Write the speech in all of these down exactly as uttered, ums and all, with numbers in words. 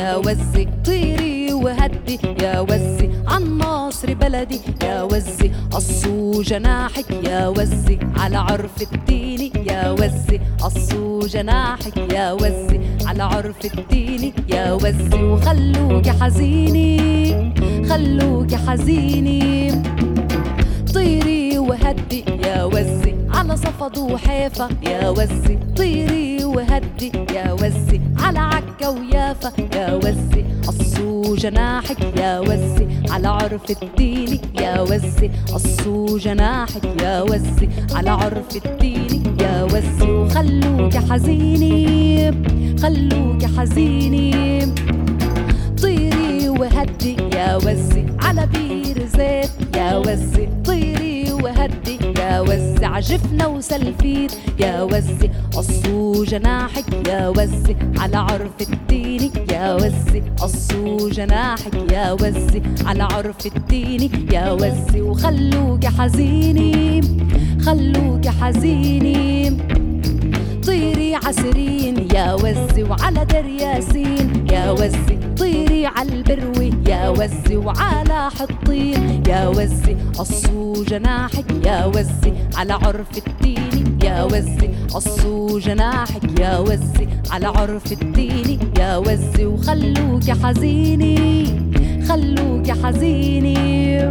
يا وزي طيري وهدي يا وزي عن مصر بلدي يا وزي قصوا جناحك يا وزي على عرف الدين يا وزي قصوا جناحك يا وزي على عرف الدين يا وزي وخلوك حزيني خلوك حزيني طيري وهدي يا وزي على صفد وحيفا يا وزي طيري وهدي يا وزي على عكا ويافا يا وزي قصوا جناحك يا وزي على عرف الدين يا وزي قصوا جناحك يا وزي على عرف الدين يا وزي وخلوك حزيني خلوك حزيني طيري وهدي يا وزي على بير زيت يا وزي طيري وهدي يا وزي عجفنا وسلفيت يا وزي قصوا جناحك يا وزي على عرف الدين يا وزي قصوا جناحك يا وزي على عرف الدين يا وزي وخلوك حزيني خلوك حزيني طيري عسرين يا وزي وعلى در ياسين يا وزي طيري عالبروي يا وزي وعلى حطين يا وزي قصوا جناحك يا وزي على عرف الدين يا وزي قصوا جناحك يا وزي على عرف الدين يا وزي وخلوك حزيني خلوك حزيني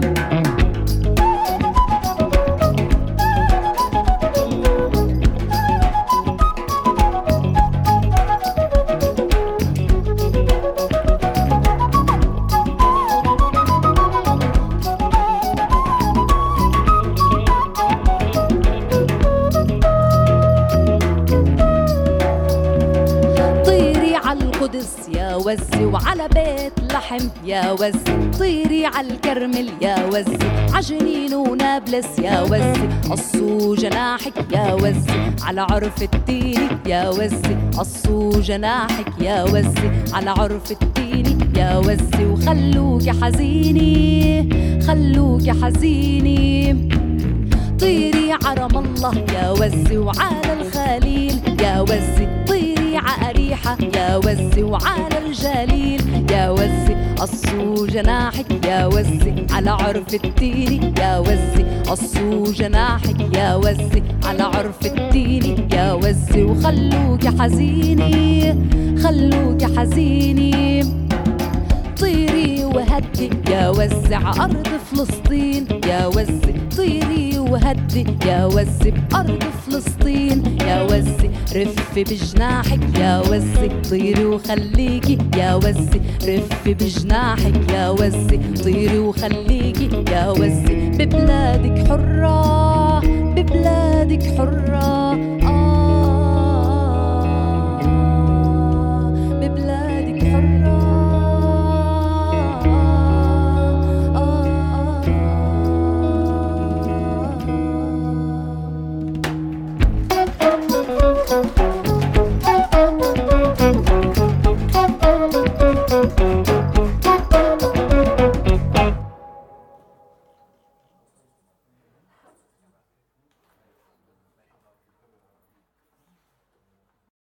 القدس يا وزي وعلى بيت لحم يا وزي طيري عالكرمل يا وزي عجنين ونابلس يا وزي قصوا جناحك يا وزي على عرف الدين يا وزي قصوا جناحك يا وزي على عرف الدين يا وزي وخلوك حزيني خلوك حزيني طيري عرم الله يا وزي وعلى الخليل يا وزي طيري عأريحة يا وزي وعلى الجليل يا وزي قصوا جناحك يا وزي على عرف الدين يا وزي قصوا جناحك يا وزي على عرف الدين يا وزي وخلوك حزيني خلوك حزيني طيري وهدي يا وزي عأرض فلسطين يا وزي طيري وهدي يا وزي بأرض فلسطين يا وزي رفي بجناحك يا وزي طيري وخليكي يا وزي رفي بجناحك يا وزي طيري وخليكي يا وزي ببلادك حرة ببلادك حرة